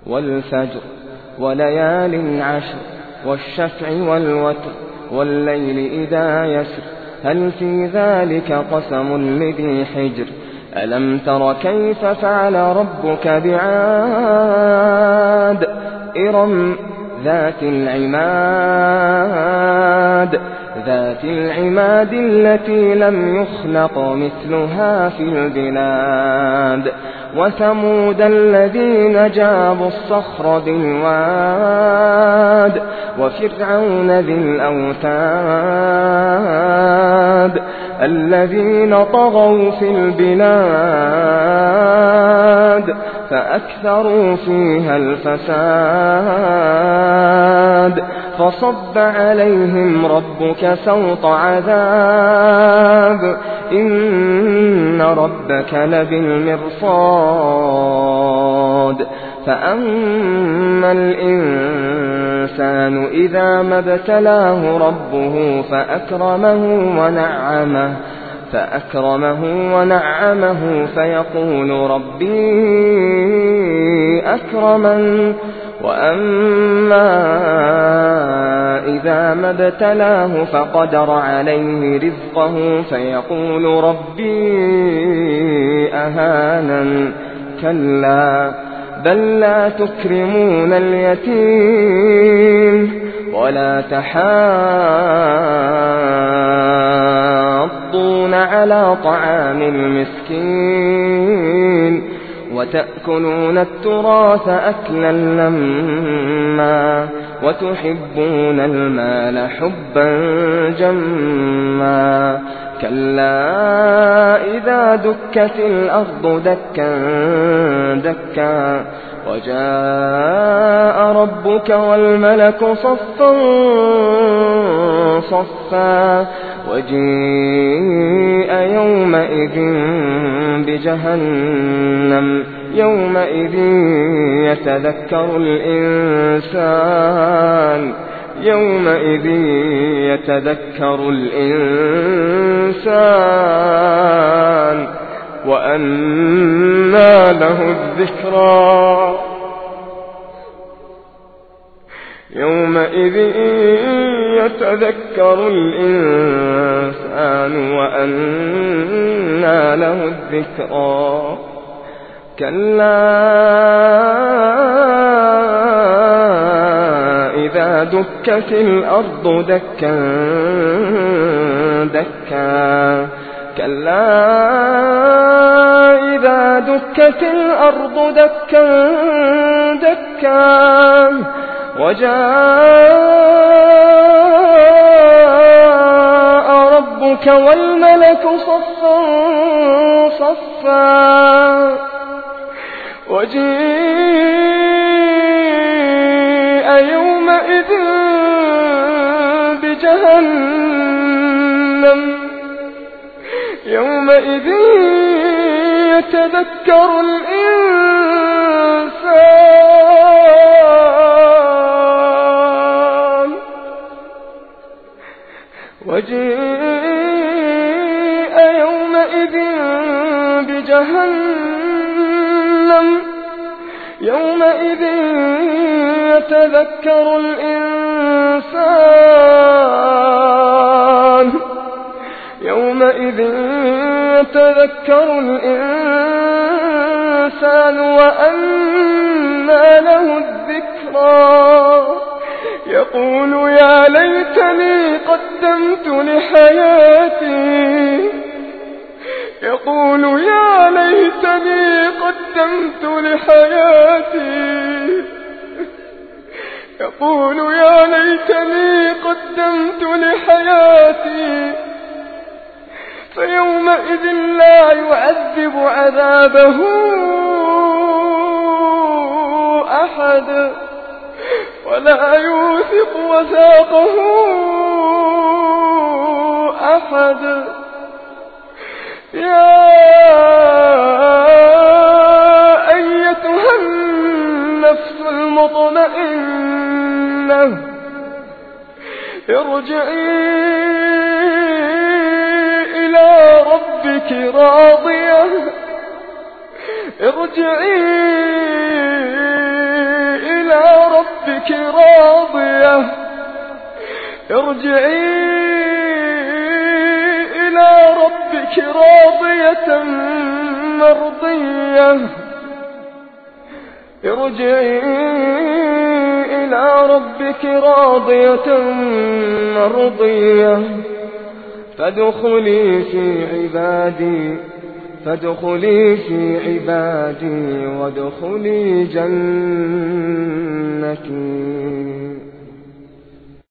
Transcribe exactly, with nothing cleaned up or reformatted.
والفجر وليال عشر والشفع والوتر والليل إذا يسر هل في ذلك قسم لذي حجر ألم تر كيف فعل ربك بعاد إرم ذات العماد ذات العماد التي لم يخلق مثلها في البلاد وثمود الذين جابوا الصخر بالواد وفرعون ذي الأوتاد الذين طغوا في البلاد فأكثروا فيها الفساد فصب عليهم ربك سوط عذاب إن ربك لبالمرصاد فأما الإنسان إذا ما ابتلاه ربه فأكرمه ونعمه فأكرمه ونعمه فيقول ربي أكرمن وأما إذا ما ابتلاه فقدر عليه رزقه فيقول ربي أهانن كلا بل لا تكرمون اليتيم ولا تحاضون على طعام المسكين وتأكلون التراث أكلا لما وتحبون المال حبا جما كلا إذا دكت الأرض دكا دكا وجاء ربك والملك صفا صفا وجيء يومئذ بجهنم يومئذ يتذكر الإنسان يومئذ يتذكر الإنسان وأنى له الذكرى يومئذ يتذكر الإنسان وأنى له الذكرى كلا إذا دكت الأرض دكا دكا كلا إذا دكت الأرض دكا دكا وجاء ربك والملك صفا صفا وجيء يومئذ بجهنم يومئذ يتذكر الإنسان وجيء يومئذ بجهنم يومئذ يتذكر الإنسان يومئذ يتذكر الإنسان وأنى له الذكرى يقول يا ليتني قدمت لحياتي يقول يا ليتني قدمت لحياتي يقول يا ليتني قدمت لحياتي فيومئذ لا يعذب عذابه أحد ولا يوثق وثاقه أحد يا أيتها النفس المطمئنة ارجعي إلى ربك راضية ارجعي ربك راضية ارجعي إلى ربك راضية مرضية ارجعي إلى ربك راضية مرضية فادخلي في عبادي فادخلي في عبادي وادخلي جنتي.